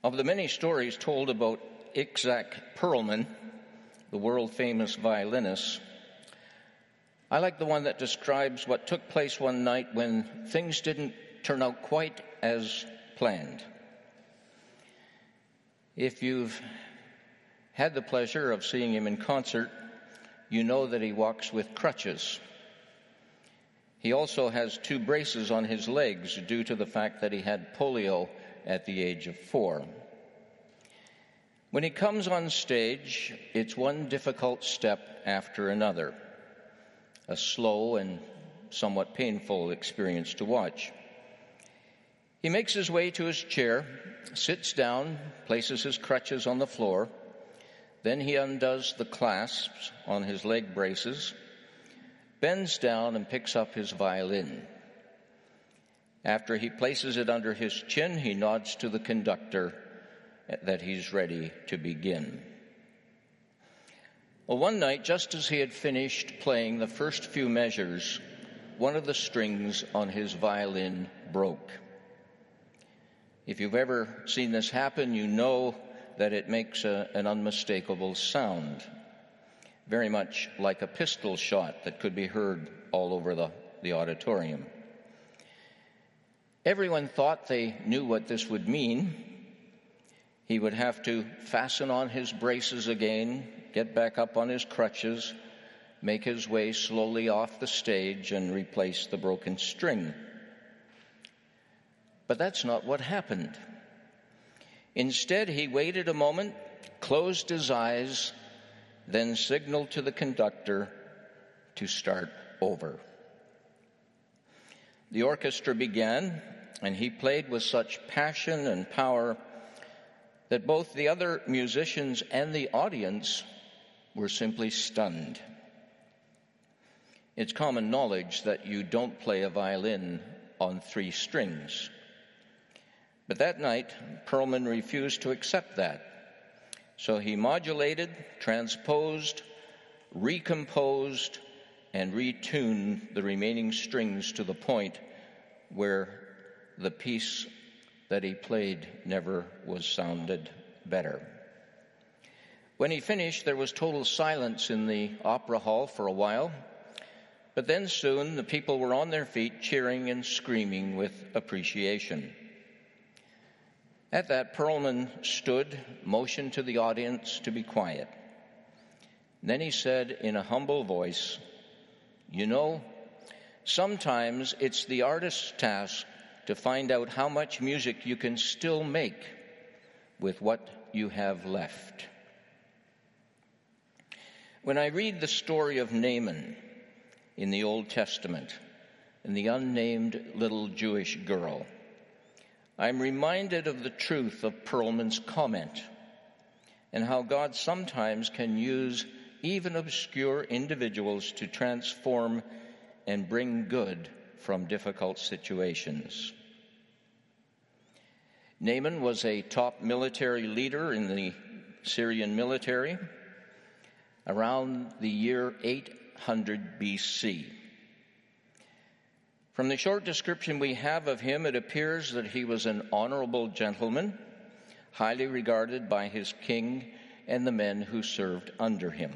Of the many stories told about Itzhak Perlman, the world-famous violinist, I like the one that describes what took place one night when things didn't turn out quite as planned. If you've had the pleasure of seeing him in concert, you know that he walks with crutches. He also has 2 braces on his legs due to the fact that he had polio at the age of 4. When he comes on stage, it's one difficult step after another, a slow and somewhat painful experience to watch. He makes his way to his chair, sits down, places his crutches on the floor, then he undoes the clasps on his leg braces, bends down and picks up his violin. After he places it under his chin, he nods to the conductor that he's ready to begin. Well, one night, just as he had finished playing the first few measures, one of the strings on his violin broke. If you've ever seen this happen, you know that it makes an unmistakable sound, very much like a pistol shot that could be heard all over the auditorium. Everyone thought they knew what this would mean. He would have to fasten on his braces again, get back up on his crutches, make his way slowly off the stage and replace the broken string. But that's not what happened. Instead, he waited a moment, closed his eyes, then signaled to the conductor to start over. The orchestra began, and he played with such passion and power that both the other musicians and the audience were simply stunned. It's common knowledge that you don't play a violin on 3 strings. But that night, Perlman refused to accept that. So he modulated, transposed, recomposed, and retuned the remaining strings to the point where the piece that he played never was sounded better. When he finished, there was total silence in the opera hall for a while, but then soon the people were on their feet cheering and screaming with appreciation. At that, Perlman stood, motioned to the audience to be quiet. Then he said in a humble voice, "You know, sometimes it's the artist's task to find out how much music you can still make with what you have left." When I read the story of Naaman in the Old Testament and the unnamed little Jewish girl, I'm reminded of the truth of Perlman's comment and how God sometimes can use even obscure individuals to transform and bring good from difficult situations. Naaman was a top military leader in the Syrian military around the year 800 BC. From the short description we have of him, it appears that he was an honorable gentleman, highly regarded by his king and the men who served under him.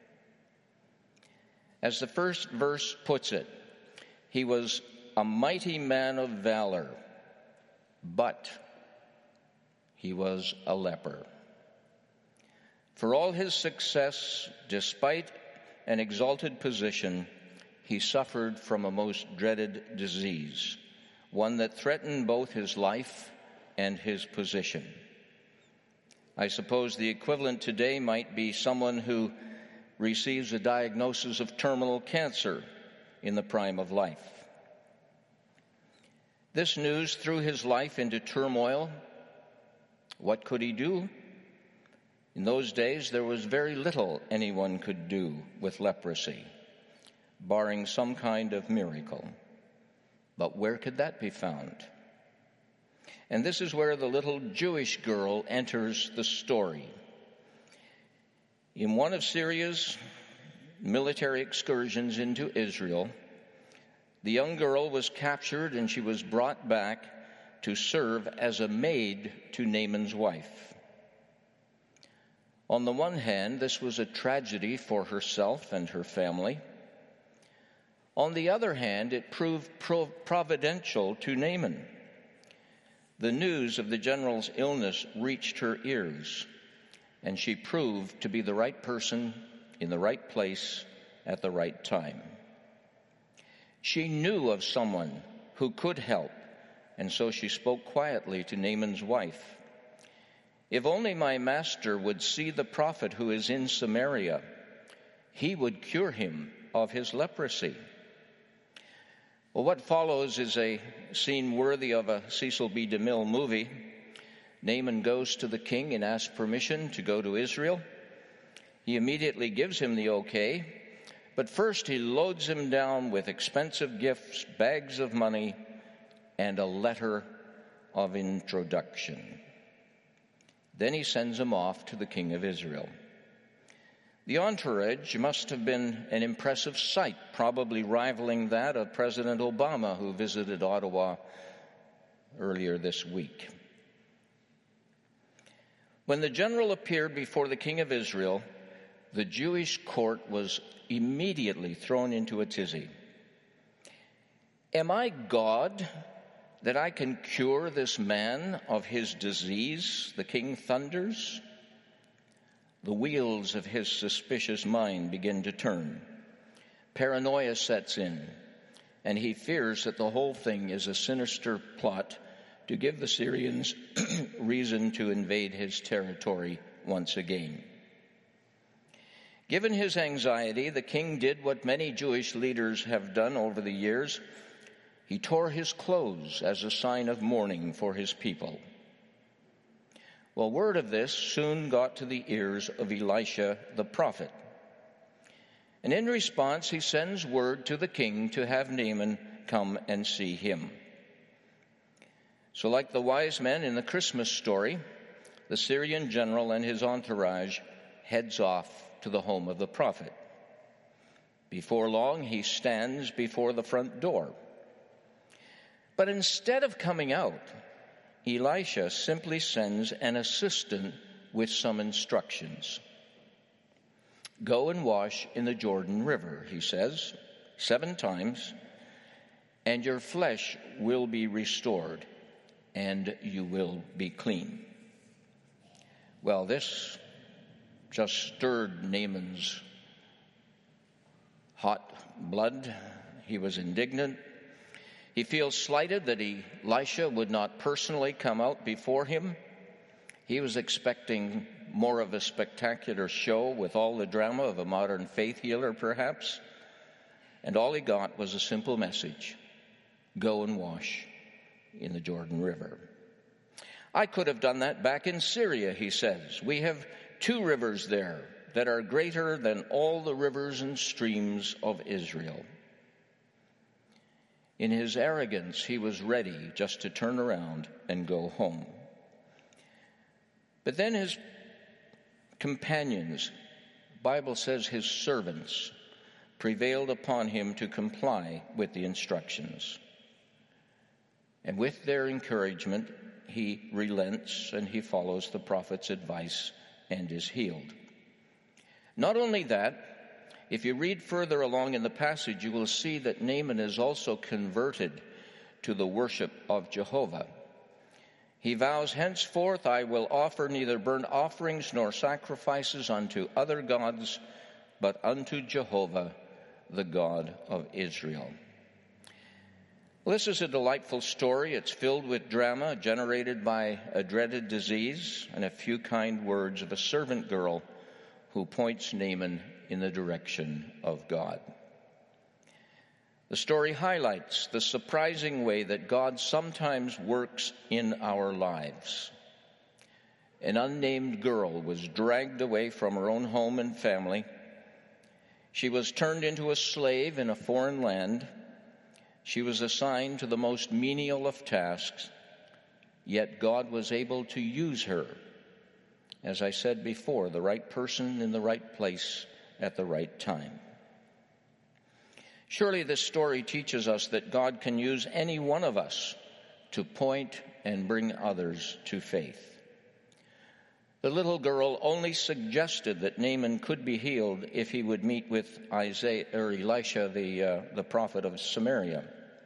As the first verse puts it, he was a mighty man of valor, but he was a leper. For all his success, despite an exalted position, he suffered from a most dreaded disease, one that threatened both his life and his position. I suppose the equivalent today might be someone who receives a diagnosis of terminal cancer in the prime of life. This news threw his life into turmoil. What could he do? In those days, there was very little anyone could do with leprosy, barring some kind of miracle. But where could that be found? And this is where the little Jewish girl enters the story. In one of Syria's military excursions into Israel, the young girl was captured and she was brought back to serve as a maid to Naaman's wife. On the one hand, this was a tragedy for herself and her family. On the other hand, it proved providential to Naaman. The news of the general's illness reached her ears, and she proved to be the right person in the right place at the right time. She knew of someone who could help, and so she spoke quietly to Naaman's wife. "If only my master would see the prophet who is in Samaria, he would cure him of his leprosy." Well, what follows is a scene worthy of a Cecil B. DeMille movie. Naaman goes to the king and asks permission to go to Israel. He immediately gives him the okay, but first he loads him down with expensive gifts, bags of money, and a letter of introduction. Then he sends him off to the king of Israel. The entourage must have been an impressive sight, probably rivaling that of President Obama, who visited Ottawa earlier this week. When the general appeared before the king of Israel, the Jewish court was immediately thrown into a tizzy. "Am I God that I can cure this man of his disease?" the king thunders. The wheels of his suspicious mind begin to turn. Paranoia sets in, and he fears that the whole thing is a sinister plot to give the Syrians reason to invade his territory once again. Given his anxiety, the king did what many Jewish leaders have done over the years. He tore his clothes as a sign of mourning for his people. Well, word of this soon got to the ears of Elisha the prophet. And in response, he sends word to the king to have Naaman come and see him. So like the wise men in the Christmas story, the Syrian general and his entourage heads off to the home of the prophet. Before long, he stands before the front door. But instead of coming out, Elisha simply sends an assistant with some instructions. "Go and wash in the Jordan River," he says, 7 times, "and your flesh will be restored, and you will be clean." Well, this just stirred Naaman's hot blood. He was indignant. He feels slighted that Elisha would not personally come out before him. He was expecting more of a spectacular show with all the drama of a modern faith healer, perhaps. And all he got was a simple message: "Go and wash in the Jordan River." "I could have done that back in Syria," he says. "We have 2 rivers there that are greater than all the rivers and streams of Israel." In his arrogance, he was ready just to turn around and go home. But then his companions, the Bible says his servants, prevailed upon him to comply with the instructions. And with their encouragement, he relents and he follows the prophet's advice and is healed. Not only that, if you read further along in the passage, you will see that Naaman is also converted to the worship of Jehovah. He vows, "Henceforth I will offer neither burnt offerings nor sacrifices unto other gods, but unto Jehovah, the God of Israel." Well, this is a delightful story. It's filled with drama generated by a dreaded disease and a few kind words of a servant girl who points Naaman in the direction of God. The story highlights the surprising way that God sometimes works in our lives. An unnamed girl was dragged away from her own home and family. She was turned into a slave in a foreign land. She was assigned to the most menial of tasks, yet God was able to use her. As I said before, the right person in the right place at the right time. Surely this story teaches us that God can use any one of us to point and bring others to faith. The little girl only suggested that Naaman could be healed if he would meet with Elisha, the prophet of Samaria.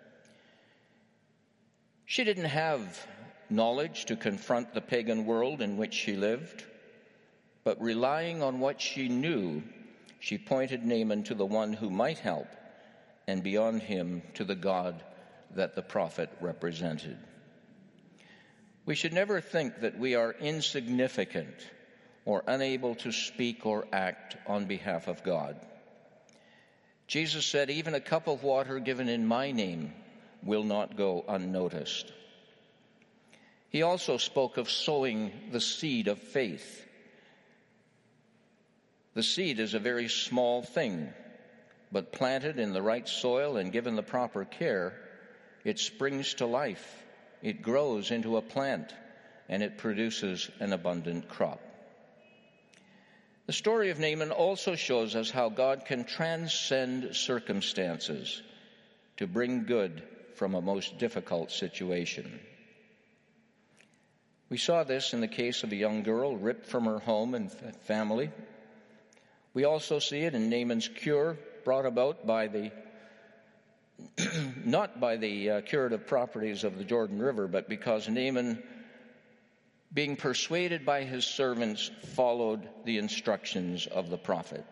She didn't have knowledge to confront the pagan world in which she lived, but relying on what she knew, she pointed Naaman to the one who might help, and beyond him to the God that the prophet represented. We should never think that we are insignificant or unable to speak or act on behalf of God. Jesus said, "Even a cup of water given in my name will not go unnoticed." He also spoke of sowing the seed of faith. The seed is a very small thing, but planted in the right soil and given the proper care, it springs to life. It grows into a plant, and it produces an abundant crop. The story of Naaman also shows us how God can transcend circumstances to bring good from a most difficult situation. We saw this in the case of a young girl ripped from her home and family. We also see it in Naaman's cure, brought about by not by the curative properties of the Jordan River, but because Naaman, being persuaded by his servants, followed the instructions of the prophet.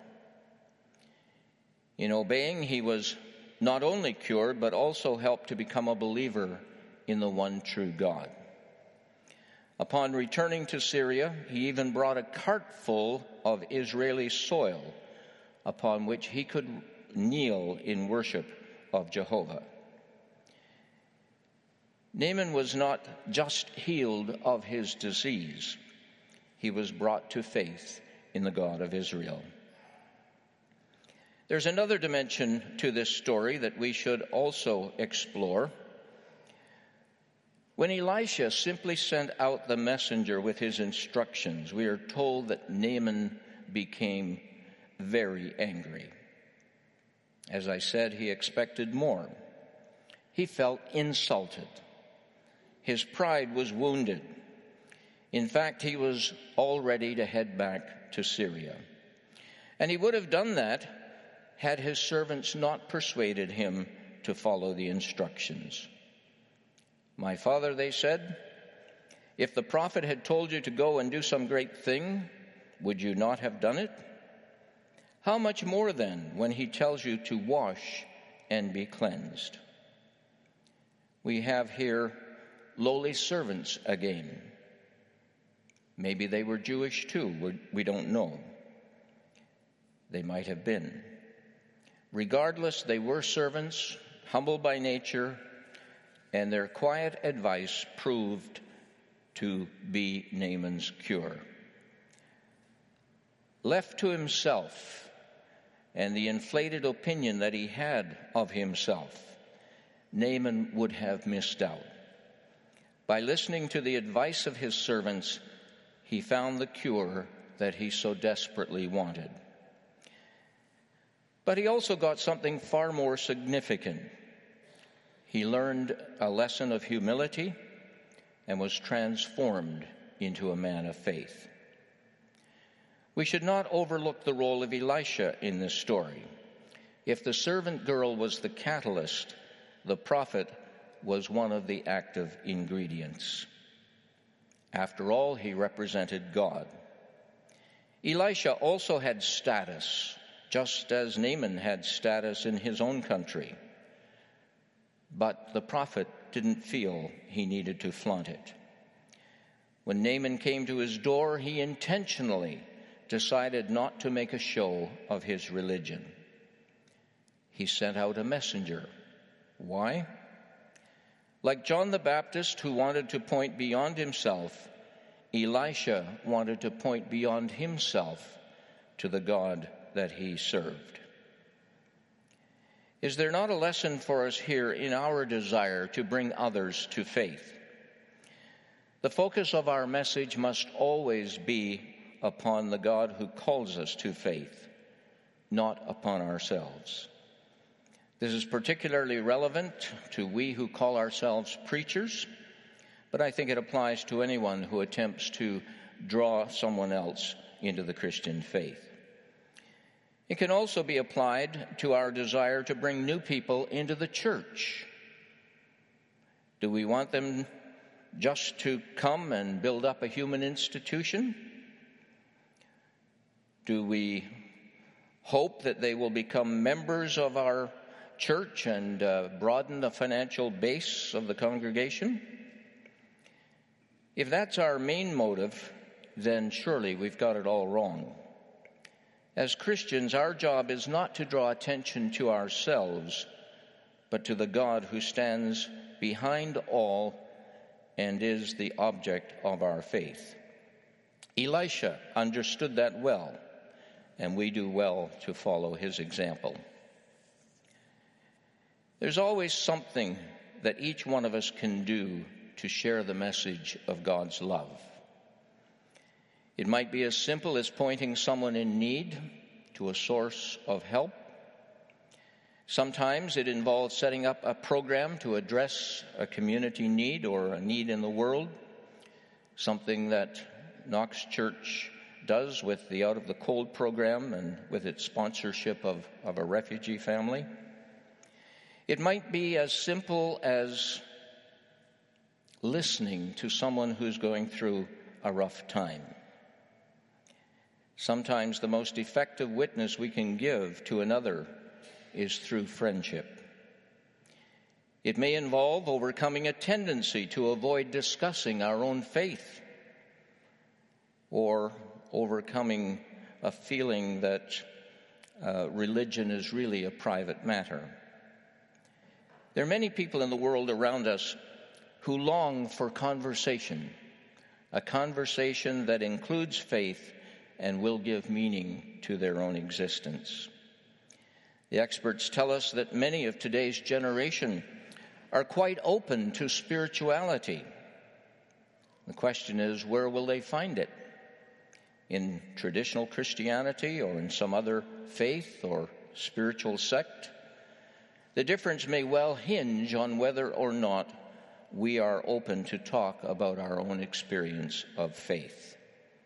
In obeying, he was not only cured, but also helped to become a believer in the one true God. Upon returning to Syria, he even brought a cart full of Israeli soil upon which he could kneel in worship of Jehovah. Naaman was not just healed of his disease. He was brought to faith in the God of Israel. There's another dimension to this story that we should also explore. When Elisha simply sent out the messenger with his instructions, we are told that Naaman became very angry. As I said, he expected more. He felt insulted. His pride was wounded. In fact, he was all ready to head back to Syria. And he would have done that had his servants not persuaded him to follow the instructions. "My father," they said, "if the prophet had told you to go and do some great thing, would you not have done it? How much more then when he tells you to wash and be cleansed?" We have here lowly servants again. Maybe they were Jewish too, we don't know. They might have been. Regardless, they were servants, humble by nature, and their quiet advice proved to be Naaman's cure. Left to himself and the inflated opinion that he had of himself, Naaman would have missed out. By listening to the advice of his servants, he found the cure that he so desperately wanted. But he also got something far more significant. He learned a lesson of humility and was transformed into a man of faith. We should not overlook the role of Elisha in this story. If the servant girl was the catalyst, the prophet was one of the active ingredients. After all, he represented God. Elisha also had status, just as Naaman had status in his own country. But the prophet didn't feel he needed to flaunt it. When Naaman came to his door, he intentionally decided not to make a show of his religion. He sent out a messenger. Why? Like John the Baptist, who wanted to point beyond himself, Elisha wanted to point beyond himself to the God that he served. Is there not a lesson for us here in our desire to bring others to faith? The focus of our message must always be upon the God who calls us to faith, not upon ourselves. This is particularly relevant to we who call ourselves preachers, but I think it applies to anyone who attempts to draw someone else into the Christian faith. It can also be applied to our desire to bring new people into the church. Do we want them just to come and build up a human institution? Do we hope that they will become members of our church and broaden the financial base of the congregation? If that's our main motive, then surely we've got it all wrong. As Christians, our job is not to draw attention to ourselves, but to the God who stands behind all and is the object of our faith. Elisha understood that well, and we do well to follow his example. There's always something that each one of us can do to share the message of God's love. It might be as simple as pointing someone in need to a source of help. Sometimes it involves setting up a program to address a community need or a need in the world, something that Knox Church does with the Out of the Cold program and with its sponsorship of a refugee family. It might be as simple as listening to someone who's going through a rough time. Sometimes the most effective witness we can give to another is through friendship. It may involve overcoming a tendency to avoid discussing our own faith, or overcoming a feeling that religion is really a private matter. There are many people in the world around us who long for conversation, a conversation that includes faith and will give meaning to their own existence. The experts tell us that many of today's generation are quite open to spirituality. The question is, where will they find it? In traditional Christianity or in some other faith or spiritual sect? The difference may well hinge on whether or not we are open to talk about our own experience of faith.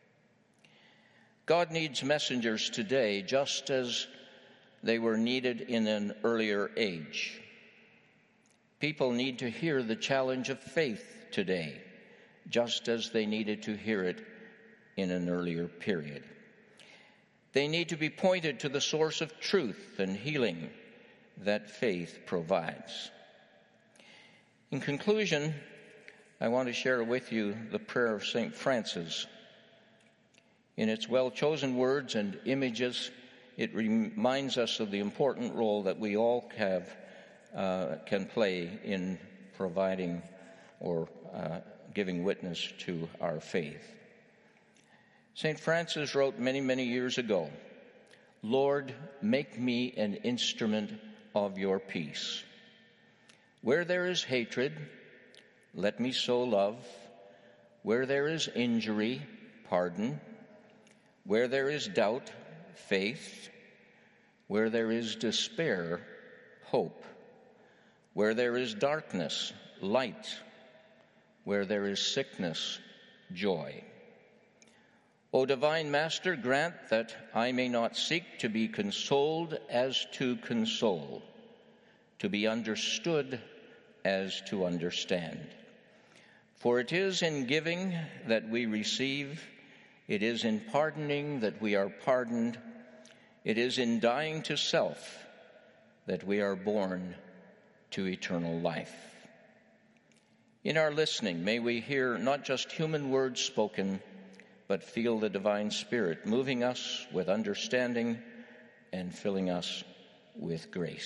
God needs messengers today just as they were needed in an earlier age. People need to hear the challenge of faith today, just as they needed to hear it in an earlier period. They need to be pointed to the source of truth and healing that faith provides. In conclusion, I want to share with you the prayer of St. Francis. In its well-chosen words and images, it reminds us of the important role that we all can play in providing or giving witness to our faith. St. Francis wrote many, many years ago, "Lord, make me an instrument of your peace. Where there is hatred, let me sow love. Where there is injury, pardon. Where there is doubt, faith. Where there is despair, hope. Where there is darkness, light. Where there is sickness, joy. O Divine Master, grant that I may not seek to be consoled as to console, to be understood as to understand. For it is in giving that we receive, it is in pardoning that we are pardoned, it is in dying to self that we are born to eternal life." In our listening, may we hear not just human words spoken, but feel the divine Spirit moving us with understanding and filling us with grace.